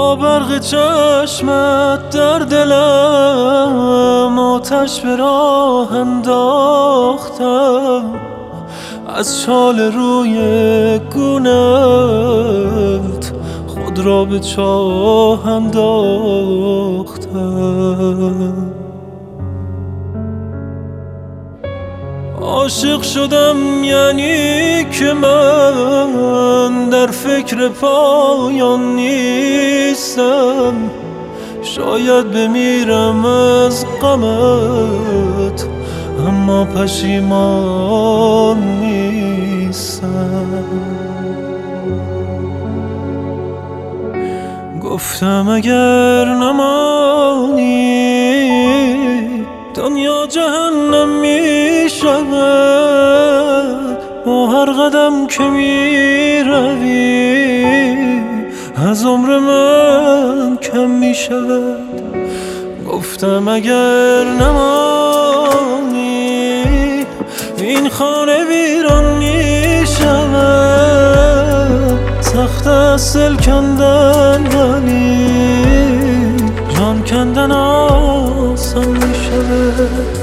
با برق چشمت در دلم آتش به راه انداختم، از شال روی گونت خود را به چاه انداختم. عاشق شدم یعنی که من در فکر پایان نیستم، شاید بمیرم از غمت اما پشیمان نیستم. گفتم اگر نمانی دنیا جهنم می شود، با هر قدم که می روی از عمر من کم می شود. گفتم اگر نمانی این خانه ویران می شود، سخت است دل کندن ولی جان کندن آسان می شود.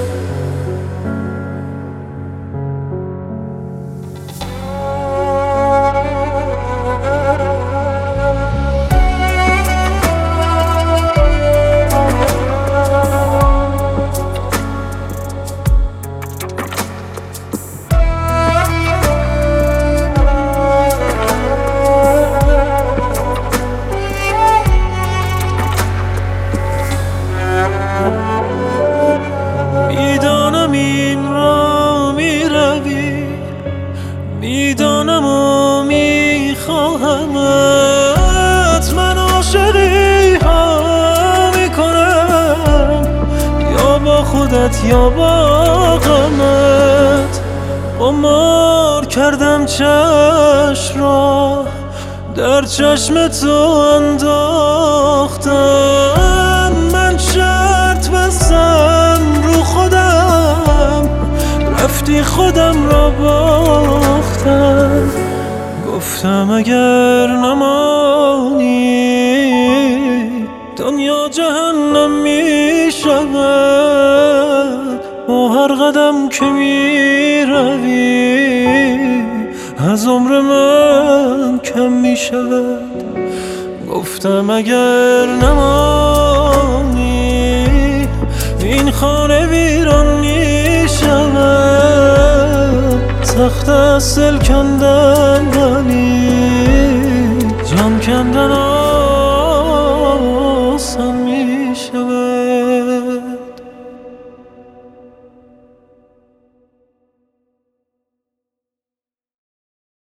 میدانم و میخواهمت، من عاشقی ها میکنم، یا با خودت یا با غمت. قمار کردم چشم را در چشم تو انداختم، من شرط بستم رو خودم، رفتی خودم را باختم. گفتم اگر نمانی دنیا جهنم می شود، با هر قدم که می روی از عمر من کم می شود. گفتم اگر نمانی این خانه ویران می شود، سخت است دل کندن ولی جان کندن